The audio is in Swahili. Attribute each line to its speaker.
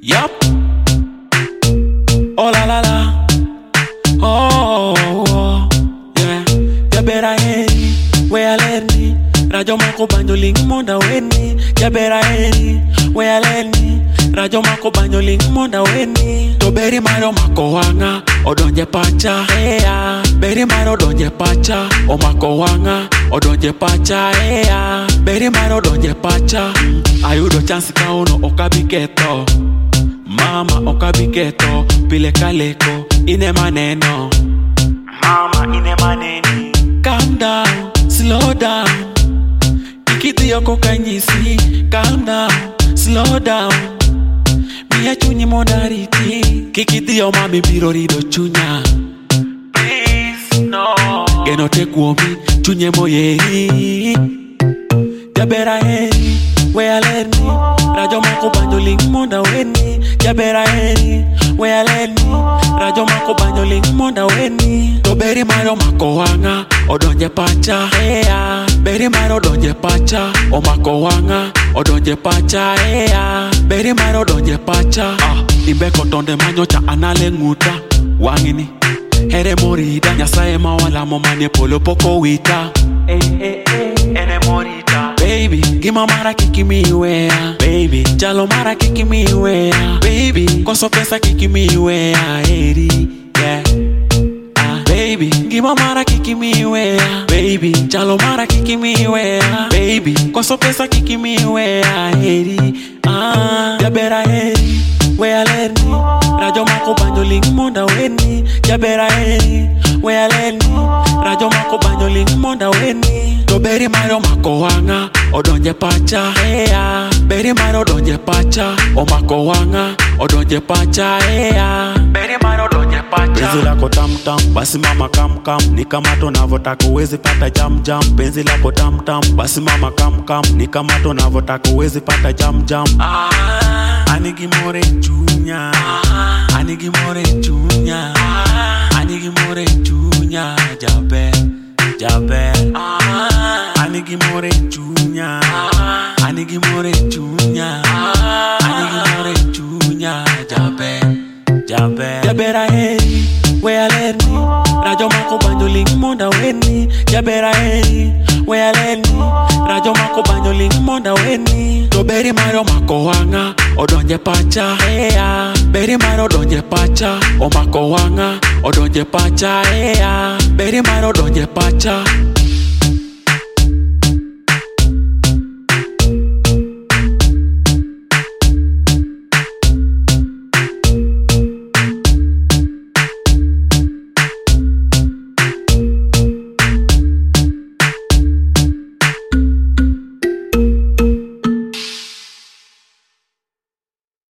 Speaker 1: Yup. Oh la la la. Oh, oh, oh. Yeah. Ya bera heri, we alerni. Rajo mako banjoling monda weni. Ya bera heri, we alerni. Rajo mako banjoling monda weni. To beri maro mako wanga, odonje pacha. Hey, beri maro donje pacha. O mako wanga, odonje pacha. Hey, beri maro donje pacha. Ayudo chance kauno okabiketo. Mama okabiketo, pile kaleko, ine maneno. Mama ine maneni. Calm down, slow down. Ikiti yoko kanyisi. Calm down, slow down. Miya chunyi modariti. Kikiti yo mami biro rido chunya. Please, no. Geno te kuomi, chunye moyehi. Jabera heri, we alerni. Rajo mako banjoling monda weni. Jabera heri, we alerni. Rajo mako banjoling monda weni. To beri maro mako wanga, odonje pacha. Hey, beri maro donje pacha. O mako wanga, odonje pacha. Hey, beri maro donje pacha. Imbe kotonde manyocha anale nguta. Wangini, here morida. Nyasaye mawala momane polo poko wita. Ene morita. Baby, gima mara kiki miwea. Baby, jalo mara kiki miwea. Baby, koso pesa kiki miwea. Eri, yeah. Baby, gima mara kiki miwea. Baby, jalo mara kiki miwea. Baby, koso pesa kiki miwea. Eri, jabera heri, we alerni. Rajo mako banjoling monda weni. Jabera heri, we alerni. Rajo mako banjoling monda weni. To beri maro mako wanga, odonje pacha. Hey, beri maro donje pacha. O mako wanga, odonje pacha. Hey, beri maro donje pacha.
Speaker 2: Penzi lako tam tam, basi mama kam kam. Ni kama tunavotaka uwezi pata jam jam. Penzi lako tam tam, basi mama kam kam. Ni kama tunavotaka uwezi pata jam jam. Anigi more chunya. Anigi more chunya. Anigi more chunya. Jabel, Jabel. Anigi more chunya. Anigi more chunya. Anigi more chunya. Jabel, Jabel.
Speaker 1: Jabera heri, we alerni. Rajo mako banjoling monda weni. Jabera heri, we alerni. Rajo mako banjoling monda weni. To beri maro mako wanga, odonje pacha. Hey, beri maro donje pacha. O mako wanga, odonje pacha. Hey, beri maro donje pacha.